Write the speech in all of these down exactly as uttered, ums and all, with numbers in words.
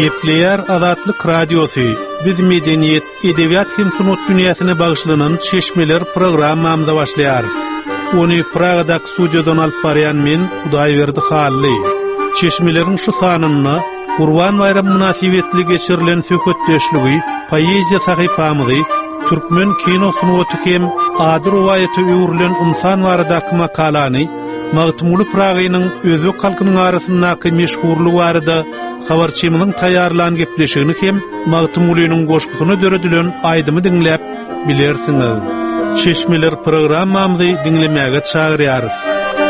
Kepler Azatlyk Radiosu biz medeniyet, edebiyat hem sunut dünýäsine bagşlanan Çeşmeler programmamyza başlaýarys. Onu Pragadak studiodan alyp barýan men Hudaýberdi Hally. Çeşmelerin şu sanyny Gurban bayramı münasibetli geçirilen söhbetleşligi, poeziya sahypamyzy, türkmen kino sunuty hem ady ruwayaty öwrülen insan baradaky makalany, Magtumuly Pragynyň özü halkynyň arasyndaky meşhurlygy barada habarçymyň taýýarlan gepleşigini hem Magtumulynyň goşgusyna döredilen aýdymy dinläp bilersiňiz. Çeşmeler programmamyzy dinlemäge çagyrýarys.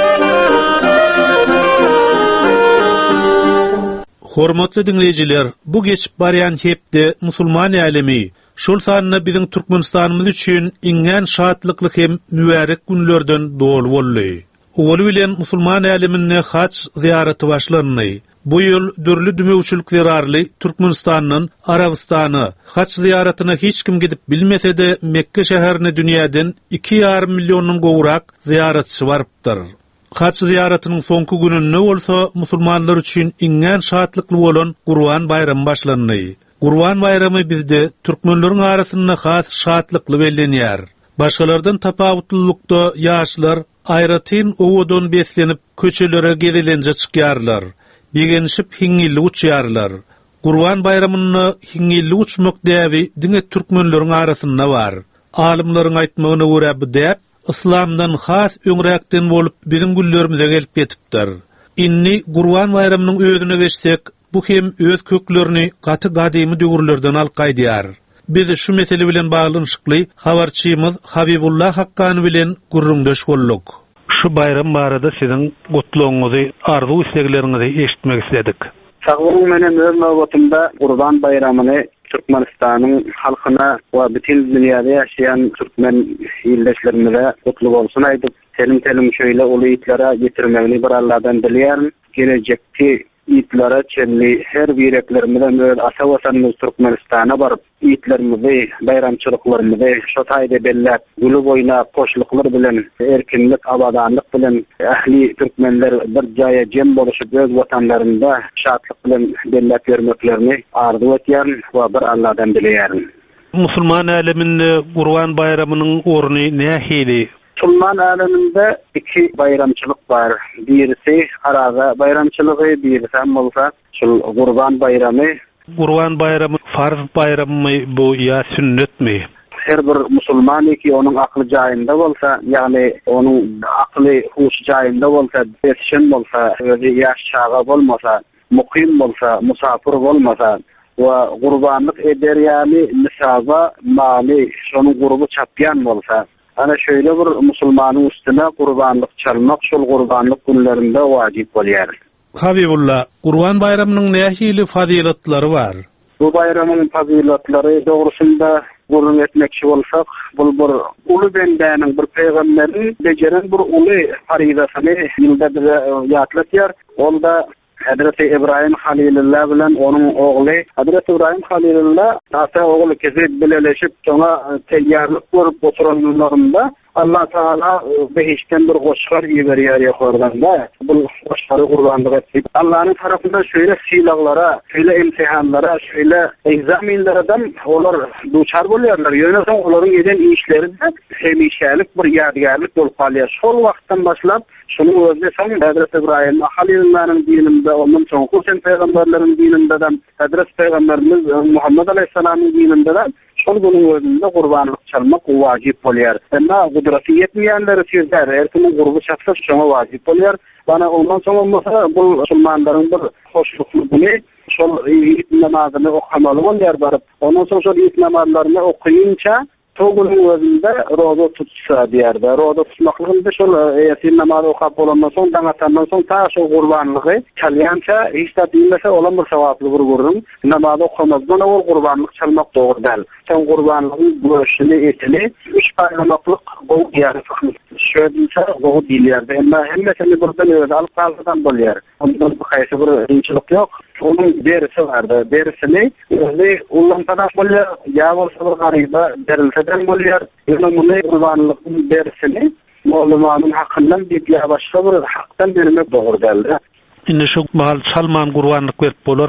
Hormatly dinleyijiler, bu geçip barýan hepde musulman älemi, şol sanyna biziň Türkmenistanymyz üçin iňen şatlykly hem mübarek günlerden dolu boldy. Ol bilen musulman älemine haç ziýaraty başlandy. Bu ýyl dürli dümegçilik zerarly Türkmenistanyň Arabistany haç ziýaratyna hiç kim gidip bilmese de Mekke şäherine dünýäden iki ýarym millionyň gowrak ziýaratçy barypdyr. Haç ziýaratynyň soňky gününde bolsa musulmanlar üçin iňen şatlykly bolan Gurban bayramy başlandy. Gurban bayramy bizde türkmenleriň arasynda has şatlykly bellenýär. Başgalardan tapawutlulukda ýaşlar aýratyn owdan beslenip köçelere gezilenje çykýarlar. Begenişip hiňilli uçýarlar. Gurban bayramyny hiňilli uçmak däbi diňe türkmenleriň arasynda bar. Alimlaryň aýtmagyna görä bu däp İslamdan has öňrekden bolup biziň güllerimize gelip ýetipdir. Inni Gurban bayramynyň özüne geçsek, bu hem öz köklerini gaty gadymy döwürlerden alqaýdýar. Biz şu mesele bilen baglanyşykly habarçymyz Habibullah Hakkany bilen gurrundaş bolduk. Şu bayram barada siziň gutlugyňyzy, arzu islegilerinizi eşitmek istedik. Saglyň menen öz nowbatymda Gurban bayramyny Türkmenistanyň halkyna we bütün dünýäde ýaşaýan türkmen ýyldaşlarymyza gutly bolsun aýdyp, telim-telim şöyle uly ýitlere getirmegini bir Allahdan dilýärim. Gelecekki ýitlere çelli her bireklerimizden öýle asa-wasanymyz Türkmenistana baryp, ýitlerimizi, bayramçylyklarymyzy şo taýda bellep, gülü boýna koşluklar bilen, erkinlik, abadanlyk bilen ähli türkmenler bir jaýa jem boluşyp öz watanlarynda şatlyk bilen bellep ýörmeklerini arzu etýär we bir Allahdan dilýärim. Musulman äleminde Gurban bayramynyň orny nähili? Musulman aleminde iki bayramçılık var. Birisi Araza bayramçılığı, birisi bolsa şol Gurban bayramı. Gurban bayramı farz bayramı mı bu ya sünnet mi? Her bir musulman ki onun aklı jaýynda bolsa, ýagny onun akly huş jaýynda bolsa, besşen bolsa, özi ýaş çağa bolmasa, mukim bolsa, musafir bolmasa we gurbanlyk eder ýaly nisaba mali şonu gurubu çapýan bolsa, ana şöyle bir musulmanyň üstüne gurbanlyk çalmak şol gurbanlyk günlerinde wajip bolýar. Habibullah, Gurban bayramynyň nähili fazilatlary bar? Bu bayramyň fazilatlary dogrusynda gurrun etmekçi bolsak, bul bir uly bendäniň bir peýgamberin bejeren bir uly farizasyny ýylda bir ýatlatýar. Onda Hazreti İbrahim Halilullah bilen onun oğlu Hazreti İbrahim Halilullah ata oğlu kezip bileleşip ona teyyarlık görüp oturanlarında Allah Teala behişten bir goşgar ýeberýär ýokardan-da. Bu goşgary gurbanlyk etip Allah'ın tarapyndan şöyle silahlara, şöyle imtihanlara, şöyle egzaminlerden olar duçar bolýarlar. Ýöne olaryň eden işleri de hemişälik bir ýadgarlyk bolup galýar. Şol wagtdan başlap şunu özde soň Hazreti İbrahim Halilullah'ın dininde, onun soňky sen peýgamberleriň dininde de Hazreti Peýgamberimiz Muhammed aleyhissalamyň dininde de şol günüň özünde gurbanlyk çalmak wajip bolýar. Emma gudraty ýetmeýänler sözler, erkinin gurbu çatsa şoňa wajip bolýar. Bana ondan soň bolmasa bu musulmanlaryň bir hoşluklygyny şol ýit namazyny okamaly bolýar baryp, ondan soň şol ýit namazlaryny okuyunça toğunun özünde roza tutsa diýerde. Roza tutmaklygynda şol ýatin namazy okap bolandan soň, daňatandan soň ta şol gurbanlygy çalýança hiç de bilmese olan bir sawaply bir gurrun namazy okamazdan ol gurbanlyk çalmak dogry däl. Sen gurbanlygyň göşüni etini üç bayramlyk gow ýarysyny şöýdünçe gow diýilýär. Emma hemmesini birden öýle alyp galdydan bolýar. Ondan haýsy bir ýynçylyk ýok. Onun berisi vardı. Berisini özü ullantadan bolýar, ýa bolsa bir garyba berilseden bolýar. Ýöne muny gurbanlygyň berisini Mollumanyň hakyndan diýip başga bir hakdan bermek dogry däl. Indi şu mahal Salman gurbanlyk berip bolarmy?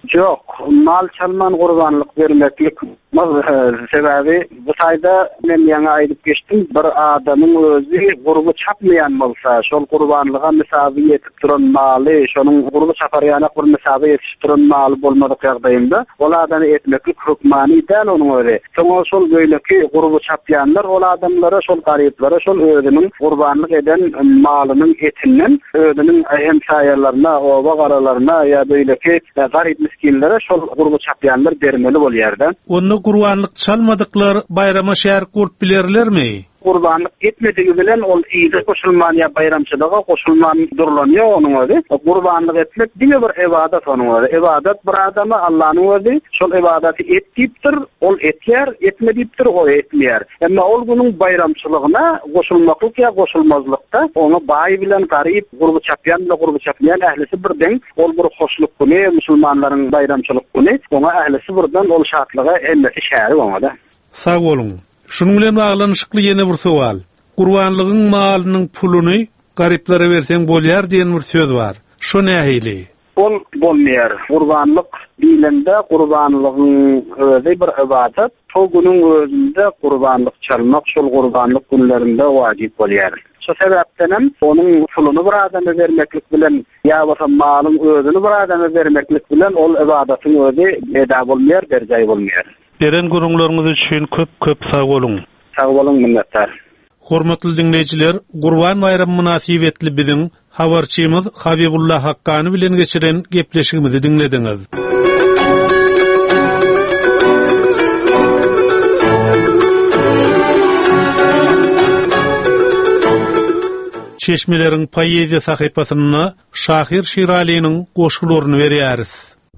Yok, mal çalman gurbanlyk bermeklik sebebi bu sayda men ýa-ni aýdyp geçdim, bir adamyň özü gurby çapmayan bolsa, şol gurbanlyga misaby ýetip duran maly, şonuň gurby çaparýana bir misaby ýetip duran maly bolmadyk ýagdaýynda, ol adamy etmeklik hukmany däl onuň özi. Soňra şol göýleki gurby çapýanlar ol adamlara, şol garyplara, şol özüniň gurbanlyk eden malynyň etinden özüniň hemsaýalaryna, oba garalaryna ýa beýleki garyp miskinlere şol gurby çapýanlar bermeli bolýarda. Onu gurbanlyk çalmadyklar bayrama şäher gurt bilerlermi? Gurbanlyk etmedigi bilen ol ýygy koşulman ýa bayramçylyga koşulman durlanýar onuň özi. Gurbanlyk etmek diňe bir ibadat onuň özi. Ibadat bir adama Allahyň özi, şol ibadaty etdipdir, ol etýär, etmedipdir, o etmeýär. Emma ol bunyň bayramçylygyna koşulmaklyk ýa koşulmazlykda onu baý bilen garyp gurby çapýan bilen gurby çapmaýan ählisi birden ol bir hoşluk güni, musulmanlaryň bayramçylyk güni, ona ählisi birden ol şatlyga emmesi şäher bolmada. Sag bolun. Şunun bilen baglanyşykly ýene bir sowal. Gurbanlygyň malynyň puluny garyplara berseň bolýar diýen bir söz bar. Şo nähili? Ol bolmaýar. Gurbanlyk dilinde gurbanlygyň özi bir ibadat. O günüň özünde gurbanlyk çalmak şol gurbanlyk günlerinde wajyp bolýar. Şo sebäpden onuň puluny bir adama bermeklik bilen ýa bolsa malyň özüni bir adama bermeklik bilen ol ibadatyň özi eda bolmaýar, berjay bolmaýar. Beren gurunlaryňyz üçin köp-köp sag bolun. Sag bolun, minnettar. Hormatly dinleýijiler, Gurban bayramy münasibetli biziň habarçymyz Habibullah Hakkany bilen geçiren gepleşigimizi dinlediňiz. Çeşmeleriň poeziýa sahypasyna Şahir Şiraliňiň goşgularyny berýäris.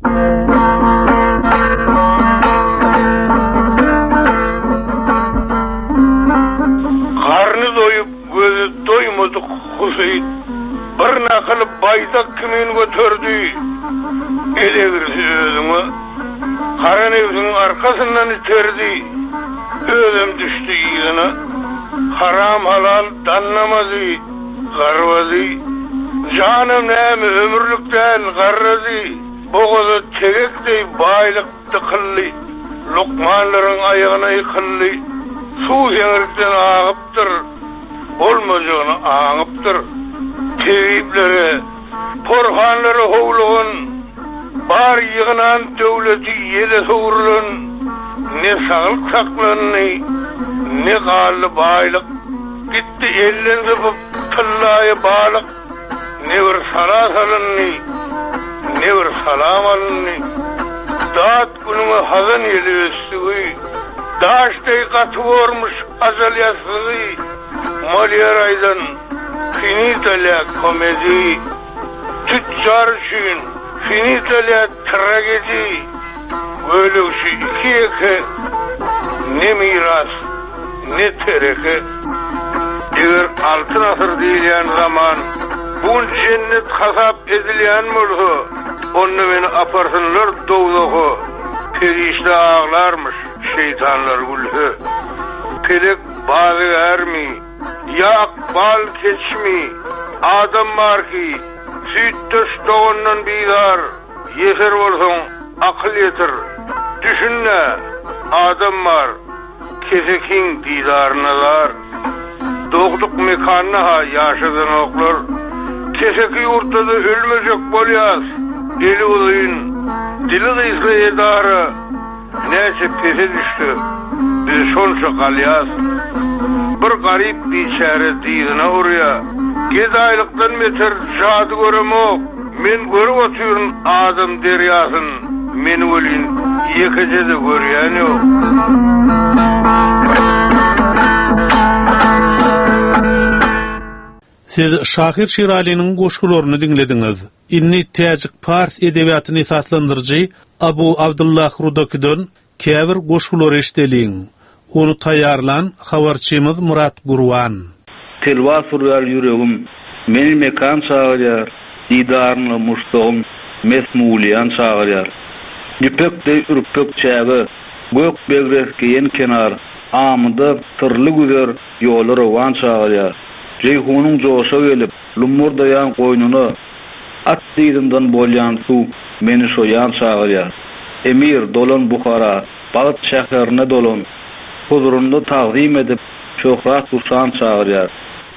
Doymadık Hüseyin, bir nakılıp baydak kimin götürdü, edegirsi özümü, karan evsinin arkasından iterdi, özüm düştü iyini, haram halal danlamazı, garvazı, canım neymi ömürlükten garrazı, boğazı tegekdey baylık tıkıllı, Lokmanların ayağına yıkıllı, su yenirikten ağıptır, olmacağını ağıptır. Tevipleri, porhanları hovluğun, bar yığınan devleti yede soğurluğun, ne sağlık saklanını, ne gallı baylık, gitti elden zıpıp tıllayı bağlık, ne bir salat alınını, ne bir salam alınını, dağıt günümü hazan yeli üstüğü, daştay katı vormuş azal yaslığı, Malyaraydan finitale komedi, tüccar için finitale tragedi, ölüşü iki eke, ne miras, ne tereke, eğer altın asır diyen zaman, bu cennet hasap edilen mulhu, onu beni aparsınlar doğduğu, perişte ağlarmış şeytanlar gülhü, pelek bazı ermi, ya bal keçmi, adam var ki, süt doğundan bidar, yeter olsun, akıl yeter, düşünle, adam var, kesekin didarınalar, doğduk mekanına ha yaşadın oklar, keseki yurtta da ölmeyecek bolyaz, eli uzayın, dili kıysa edarı, neyse pese düştü, biz sonsa kalyaz, bir garip biçare diyine oraya, gez aylıktan meter şadı göremok, men görüp oturun adam deryasın, men ölün yekece de görüyen yok. Siz Şahir Şirali'nin goşgularyny dinlediňiz. Inni täjik Fars edebiýatyny esaslandyrjy Abu Abdullah Rudokidon käbir goşgulary eşdeliň. Onu taýýarlan habarçymyz Murat Gurwan. Telwa surýar ýüregim, meni mekan çağırýar, didaryny muştagym mesmuliýan çağırýar. Ýüpekde ürpek çäbi, gök begreskeýen kenar, amyda tyrly güzer ýoly rowan çağırýar. Ceyhunyň joşa gelip, lumurdaýan goýnuny at diýdinden bolýan su meni şoyan çağırýar. Emir dolan Buhara, Balat şäherine dolan, huzurunda taqdim edip şöhrat uşan çağırýar.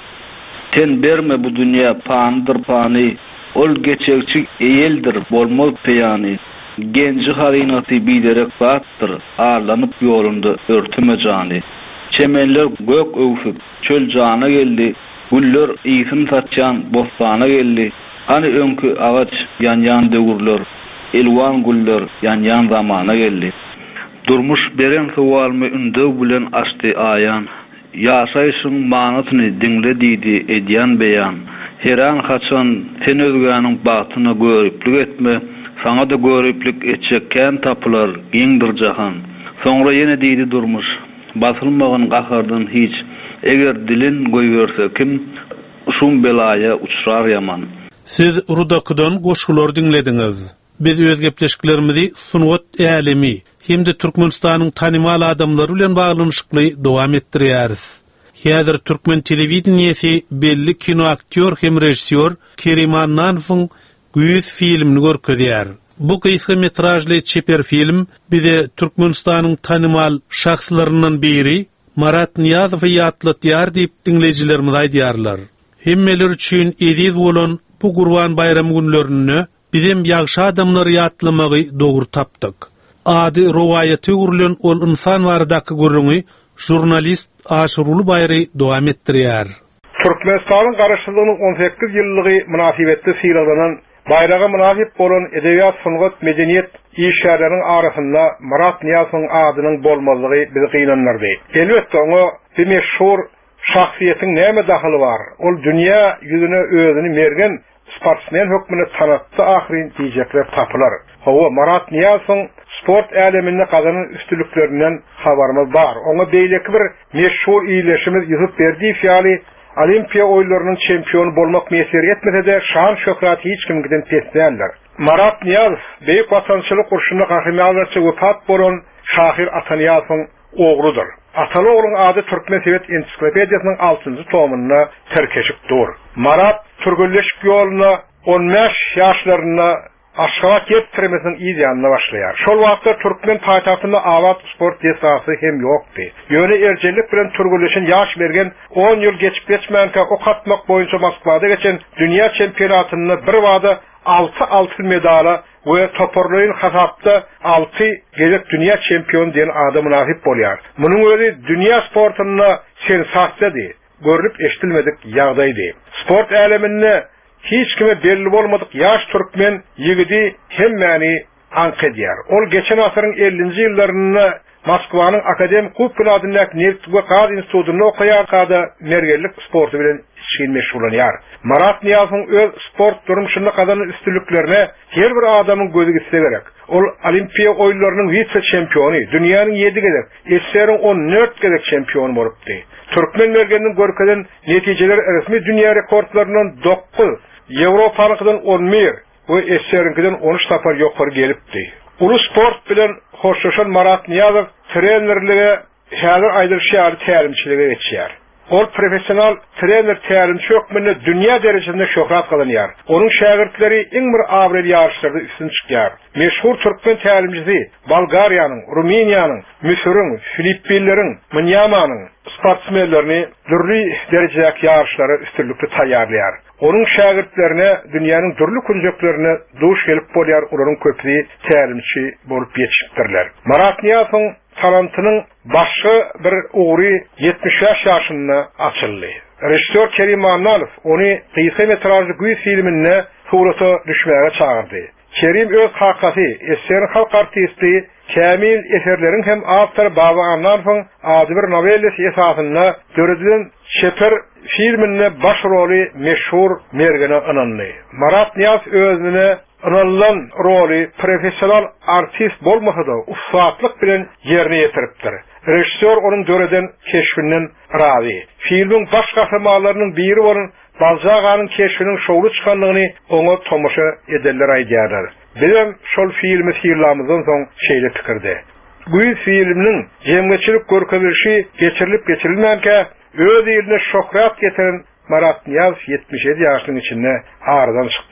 Ten berme bu dünya pandır pani, ol geçekçi eýeldir bolmaz peyani. Genci harinati bilerek battır, ağlanıp yolunda örtüme cani. Çemenler gök öwfük, çöl cana geldi, güller iýsin tatçan bostana geldi. Hani önkü ağaç yan yan döwürler, elwan güller yan yan zamana geldi. Durmuş beren sualmy ündö bilen açdy ayan. Yaşaýyşyň manatyny dinle diýdi edýän beýan. Heran haçan sen özgäniň batyny görüplik etme, sana da görüplik etjekän tapylar giňdir jahan. Soňra ýene diýdi Durmuş, basylmagan gahardan hiç, eger dilin goýberse kim, şum belaya uçrar ýaman. Siz Rudakydan goşgular dinlediňiz. Biz öz gepleşiklerimizi Sunwat älemi hemde Türkmenistanyň tanymal adamlary bilen baglanyşykly dowam etdirýäris. Häzir Türkmen telewizionyasy belli kino aktyor hem rejissor Kerim Annanowyň Güýüz filmini görkezýär. Bu kısa metrajly çeper film bize Türkmenistanyň tanymal şahslaryndan biri Marat Niyazowy ýatlatýar diýip dinleýijilerimiz aýdýarlar. Hemmeler üçin ediz bolan bu Gurban bayramy günlerini bizim ýagşy adamlary ýatlamagy dogry tapdyk. Ady rowayaty urlen ol insan baradaky gurrungy jurnalist Aşuruly Bayry dowam etdirýär. Türkmenistanyň garaşsyzlygynyň on sekiz ýyllygy münasibetli syýralanan bayraga münasip bolan edebiýat, sungat, medeniýet işgärläriniň arasynda Marat Niyazowyň adynyň bolmazlygy bizi gynanlardy. Elbetde oňa bir meşhur şahsiýetiň näme dahaly bar? Ol dünýä ýüzüne özüni mergen sportsmen hökmüne tanatdy ahyrin diýjekler tapylar. Hawa Marat Niyazowyň sport äleminde gazanan üstünliklerinden habarymyz bar. Oňa beýleki bir meşhur iýleşimiz ýyzyp berdi fiýaly Olimpiya oýlarynyň çempionu bolmak meser etmese de şan şöhraty hiç kimden pesdäler. Marat Niyazow beýik watançylyk urşunda gahrymanyňça wepat bolan Şahir Ataniýazowyň ogludur. Ataly ogluň ady Türkmen Sowet ensiklopediýasynyň altynjy tomuna terkeşikdir. Marat türgülleşik ýoluna on beş ýaşlaryna Aşgabat ýetdirmesiň ýa başlaýar. Şol wagtda Türkmen paýtagtynda awat sport desasy hem ýokdy. Ýöne erjelik bilen türgülleşen ýaş bergen on ýyl geçip geçmänkä ok atmak boýunça Moskwada geçen dünýä çempionatyny bir wagda alty altyn medala we toporlaryň hasapda alty gelek dünýä çempion diýen adam nasip bolýar. Munyň özi dünýä sportyna sensasiýady, görüp eşitilmedik ýagdaýdy. Sport äleminde hiç kime belli bolmadyk ýaş türkmen ýigidi hemmeni anqedýär. Ol geçen asyryň ellinji ýyllaryna Moskwanyň akademik kupyny adyndaky Nevtwe Qaz institutyny okuýar, kada mergerlik sporty bilen şeýle meşgulanýar. Marat Niyazowyň öz sport durmuşynda gazanan üstünliklerine her bir adamyň gözü gitse gerek. Ol Olimpiya oýunlarynyň vice çempiony, dünýäniň ýedi gezek, eseriň on dört gezek çempiony bolupdy. Türkmen mergeniniň görkeden netijeleri resmi dünýä rekordlarynyň dokuz, Ýewropanykdan on bir we eseriňkinden on üç tapar ýokary gelipdi. Ulu sport bilen hoşlaşan Marat Niyazow trenerlige häzir aýdyr şäher tälimçiligi geçýär. Ol professional trener tälimçi hökmünde dünýä derejesinde şöhrat galanýar. Onuň şagirdleri iň bir awrel ýarşlarda üstün çykýar. Meşhur türkmen tälimçisi Bolgariýanyň, Ruminiýanyň, Misiriň, Filippinleriň, Myanmanyň sportsmenlerini türli derejedäki ýarşlara üstünlikli taýýarlaýar. Onuň şagirdlerine dünýäniň türli kunjuklarına duş gelip bolýar, olaryň köpüsi tälimçi bolup ýetişipdirler. Marat Niyazowyň talantynyň başga bir ugry yetmiş beş ýaşynda açyldy. Rejissor Kerim Annanow ony kısa metrajly Güýüz filmine surata düşmäge çağırdy. Kerim öz hakykati eserin halk artisti Kamil eserleriň hem awtor Baba Annanowyň ady bir novellesi esasynda görülen Şeper filmine baş roli meşhur mergene ananly. Marat Niyazow özüne analan roli professional artist bolmasa da ufatlyk bilen ýerine ýetiripdir. Rejissor onuň göreden keşfinden razy. Filmiň baş gahrymanylarynyň biri bolan Balzaganyň keşfiniň şowlu çykanlygyny oňa tomaşa edenler aýdýarlar. Bilen şol filmi sirlamyzdan soň şeýle pikirdi. Bu filminiň jemgyçilik görkezilişi geçirilip geçirilmänkä öz ýerine şöhrat getiren Marat Niyazow yetmiş yedi ýaşynyň içinde aradan çykdy.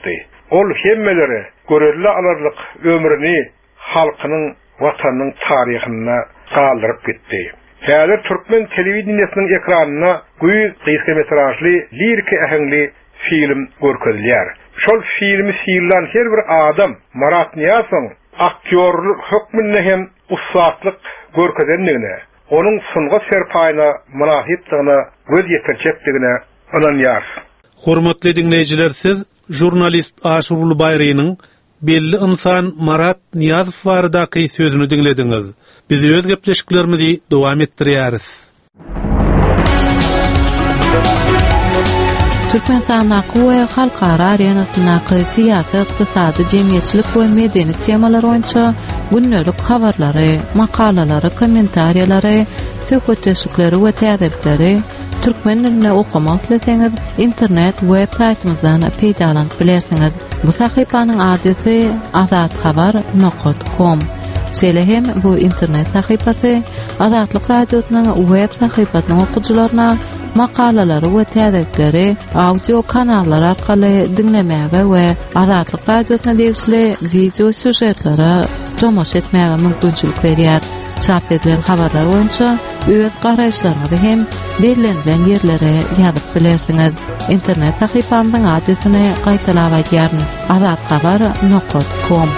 ol hemmeleri görelli alarlyk ömrüni halkynyň, watanyň taryhyna galdyryp gitdi. Häzir türkmen telewizionynyň ekranyna güýz kysgametrajly, lirik ähengli film görkezilýär. Şol filmi sýylan her bir adam Marat Niyasoň aktyorlyk hökmünde hem ustatlyk görkezenligine, onuň sunga serpaýyna münasipdigine göz ýetirjekdigine inanýar. Hormatly dinleýijiler, siz jurnalist Aşurul Bayrynyň belli insan Marat Niyazow baradaky sözüni dinlediňiz. Biz öz gepleşiklerimizi dowam etdirýäris. Türkmenistan we halkara arenasyny syýasy, ykdysady, jemgyýetçilik we medeni temalar boýunça günnelik habarlary, makalalary, kommentariýalary, söhbetleşikleri we täzelikleri türkmen diline okumak isteseňiz internet web saytymyzdan peýdalanyp bilersiňiz. Bu sahypanyň adresi azathabar nokta com. Şeýle hem bu internet sahypasy Azatlyk radiosynyň web sahypasynyň okuwçylaryna makalalary we täzelikleri audio kanallary arkaly dinlemäge we Azatlyk radiosyna degişli video süjetlere tomoş etmäge mümkinçilik berýär. Çap edilen habarlar boýunça öz garaşlaryňyzy hem belirlenen ýerlere ýazyp bilersiňiz. İnternet sahypamyň adresini gaýtalap aýdýaryn: azathabar nokta com.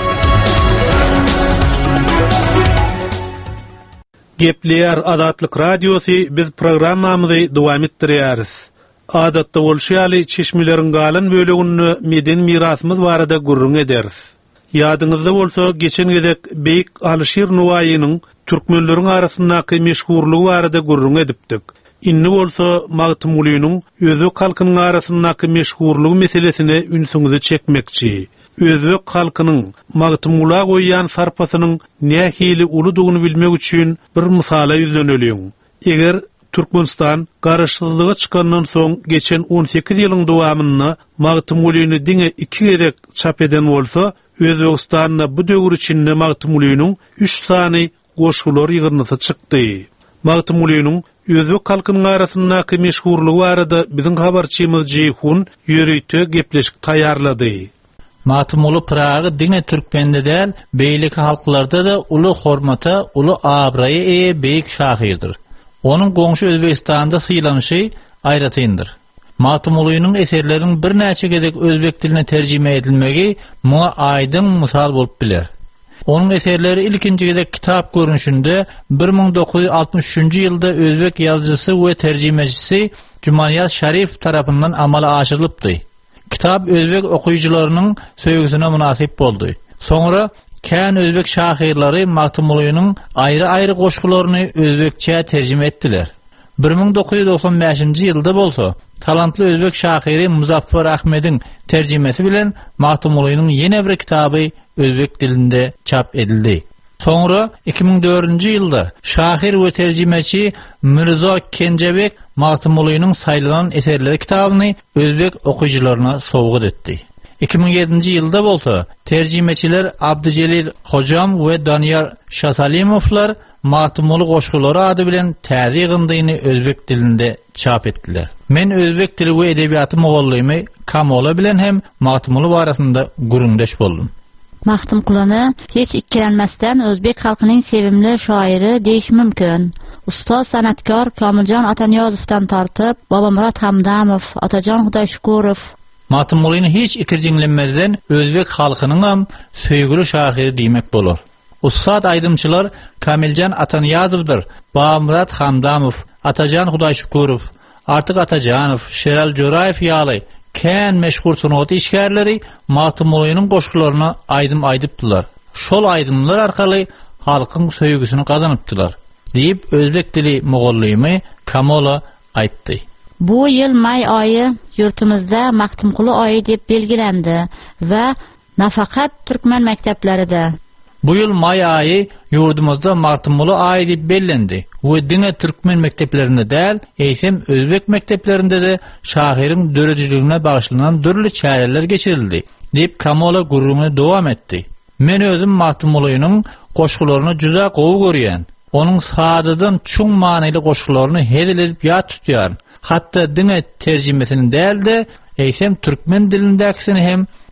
Gepler Azatlyk Radiosy, biz programmamyzy dowam etdirýäris. Adatda bolşýaly çeşmeleriň galan bölegini meden mirasymyz barada gurrun ederiz. Ýadyňyzda bolsa, geçen gezek Beyik Alşir Nuwaýynyň türkmenleriň arasyndaky meşhurlygy barada gurrun edipdik. Inni bolsa, Magtym Ulynyň özbek halkynyň arasyndaky meşhurlygy meselesini ünsüňizi çekmekçi. Özbek halkynyň Magtym Ula goýan sarpasynyň nähili uludygyny bilmek üçin bir mysala ýüzleneliň. Eger Türkmenistan garaşsyzlyga çykandan soň geçen on sekiz ýylyň dowamyny Magtym Ulyny diňe iki gezek çap eden bolsa, Özbekistanda bu döwür içinde Magtym Ulynyň üç sany goşgular ýygrnysy çykdy. Magtym Ulynyň özbek halkynyň arasyndaky meşhurlygy barada biziň habarçymyz Jeyhun ýöreýte gepleşik taýýarlady. Magtym Uly Pragy diňe türkmende däl, beýlik halklarda da uly hormata, uly abraýy eýe beýik şahyrdyr. Onuň goňşy Özbekistanda syýlanyşy aýratyndyr. Magtym Ulynyň eserleriniň bir näçe gezek özbek diline terjime edilmegi muňa aýdyn mysal bolup biler. Onuň eserleri ilkinji gezek kitap görünüşinde bir ming dokuz ýüz altymyş üçinji ýylda özbek ýazgysy we terjimecisi Jumaniyat Şarif tarapyndan amala aşyrylypdy. Kitap özbek okuyucularının söýgüsine münasip boldy. Soňra kän özbek şahyrlary Magtym Ulynyň aýry-aýry goşgularyny özbekçe terjime etdiler. bir ming dokuz ýüz doksan beşinji ýylda bolsa, talantly özbek şahyry Muzaffar Ahmediň terjimesi bilen Magtym Ulynyň ýene bir kitaby özbek dilinde çap edildi. Soňra iki ming dördünji ýylda şahyr we terjimeçi Mirzo Kenjebek Magtym Ulynyň saýlanan eserleri kitabyny özbek okuyucularyna sowgat etdi. iki ming ýedinji ýylda bolsa, terjimeçiler Abdujelil Hojam we Danyar Şasalimowlar Magtym Uly goşgulary ady bilen täze ýygyndyny özbek dilinde çap etdiler. Men özbek dili we edebiýaty mogallymy Kamola bilen hem Magtym Uly barasynda gurundeş boldum. Magtym Ulyny hiç ikkilenmezden özbek halkynyň sevimli şairi diýiş mümkin. Usta sanatkar Kamiljon Atanyazowdan tartyp Babamurat Hamdamow, Atajan Hudaýşukurow, Magtym Ulyny hiç ikirjiňlenmezden özbek halkynyň ham söýgüli şahyry diýmek bolar. Ustad aýdymçylar Kamiljon Atanyazowdyr, Babamurat Hamdamow, Atajan Hudaýşukurow, Artyk Atajanow, Şeral Joraýew ýaly kän meşhur sunat işgärleri Magtym Ulynyň goşgularyna aýdym aýdypdylar. Şol aýdymlar arkaly halkyň söýgüsini gazanypdylar, diýip özbek dili mogallymy Kamola aýtdy. Bu ýyl may aýy ýurtymyzda Magtym Uly aýy diýip belgilendi we nafaqat türkmen mekdeplerinde. Bu ýyl may aýy ýurdumyzda Magtym Uly aýy diýip bellendi we diňe türkmen mekdeplerinde däl, eýsem özbek mekdeplerinde de şahyryň döredijligine bagyşlanan dürli çäreler geçirildi, diýip Kamola gurruny dowam etdi. Men özüm Magtym Ulynyň goşgularyny juda gowy görýän. Onuň sadydan çuň manyly goşgularyny hedil edip ýat tutýar. Hatda diňe terjimesini däl de, eýsem türkmen dilindäkisini hem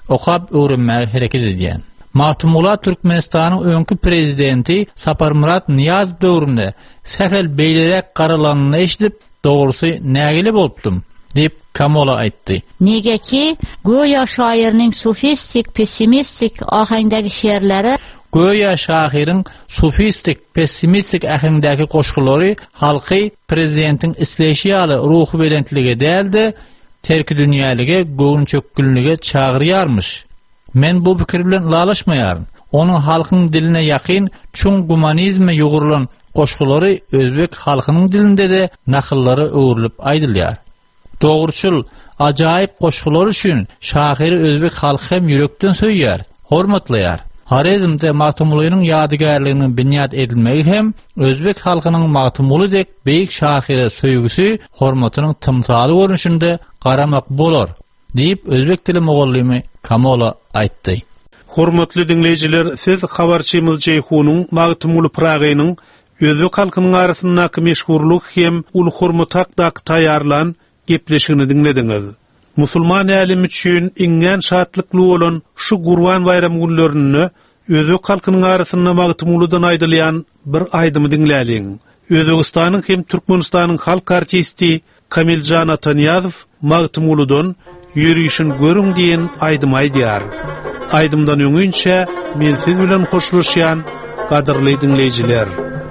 okap öwrenmäge hereket edýän. Mahtumula Türkmenistanyň öňkü prezidenti Saparmurat Niyazow döwründe sefel beýlerek garalanyny eşdip, dogrusy nägile bolupdym diýip Kamola aýtdy. Negeki goýa şaýyrynyň sofistik, pessimistik ahangdagi şeýerleri Goýa şahyryň sofistik, pessimistik ahangdagi goşgulary halky prezidentiň isleşi ýaly ruhy belentligi däldi, terki dünýälige göwün çökkünlüge çagyrýarmyş. Men bu pikir bilen lalaşmaýaryn. Onuň halkyň diline ýakyn, çuň humanizme ýugurulan goşgulary özbek halkynyň dilinde de nakyllary öwrülip aýdylýar. Dogruçul, ajaýyp goşgular üçin şahyry özbek halky hem ýürekden söýýär, hormatlaýar. Harizmde Mahtumulu'nun yadigarlığının binyat edilmegi hem özbek halkının Mahtumulu dek beyik şahire söygüsü hormatının tımsalı görünüşünde qaramak bolor deyip özbek dili mogollimi Kamola aýtdy. Hormatly dinleýijiler, siz habarçymyz Ceyhunun Mahtumulu pragynyň özbek halkynyň arasyndaky meşhurluk hem ul hormatak taýarlan gepleşigini dinlediňiz. Musulman älim üçin iňen şatlykly bolan şu Gurban bayram günlerini özbek halkynyň arasynda Mahtumuludan aýdylýan bir aýdymy dinläliň. Özbekistanyň hem Türkmenistanyň halk artisti Kamiljan Ataniýazow Mahtumuludan ýürüýüşin görüň diýen aýdym aýdýar. Aýdymdan öňünçe men siz bilen hoşlaşýan gadyrly dinleýijiler.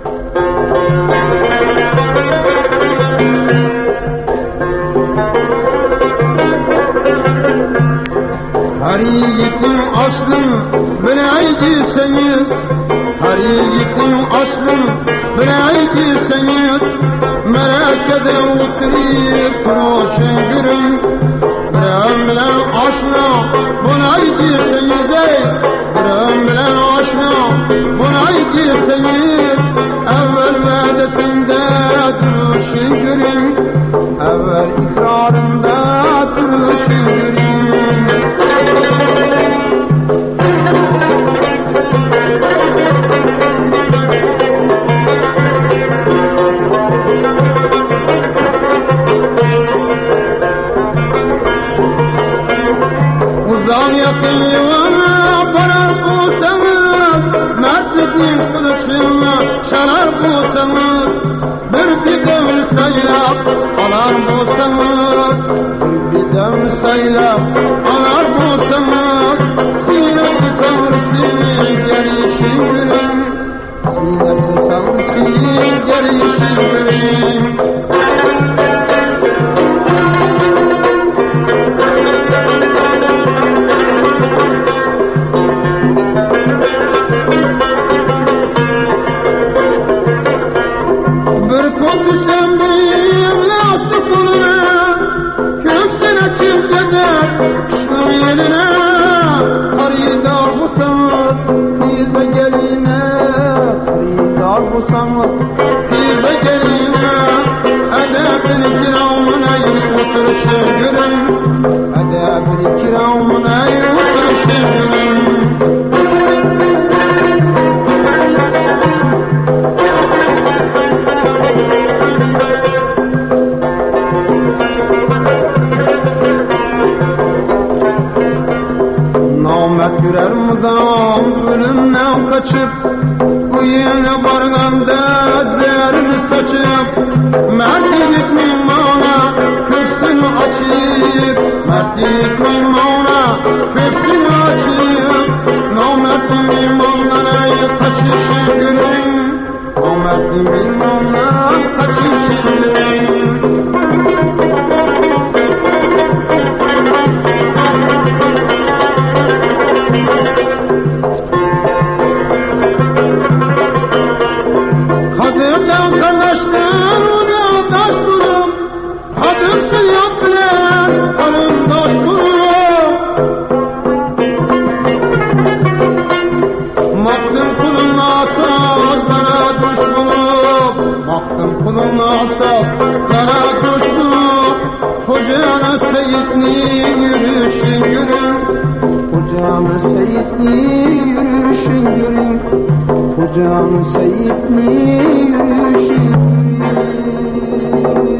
Her yiğitin aslını bileydiyseniz, her yiğitin aslını bileydiyseniz, merakede oturup roşen görün, bilen bilen aşna bunaydiyseniz, ey bilen bilen aşna bunaydiyseniz, evvel vadesinde duruşun görün, evvel ikrarında duruşun görün. Uzan yakın yılına barar bulsanız, mertliknin kılıçını çalar bulsanız, bir bidem saylap alar bulsanız, bir bidem saylap alar bulsanız, sinesi savrısının gelişin gülüm, sinesi savrısının gelişin gülüm. Gürer mıdam ölümden kaçıp, uyuyana barganda zerini saçıp, mertlik mimana köksünü açıp, mertlik mimana köksünü açıp, namertlik mimanlara kaçışın görün, namertlik mimanlara kaçışın görün. Asaflara koştuk, Hocana Seyit'nin yürüyüşün görün, Hocana Seyit'nin yürüyüşün görün, Hocana Seyit'nin yürüyüşün görün.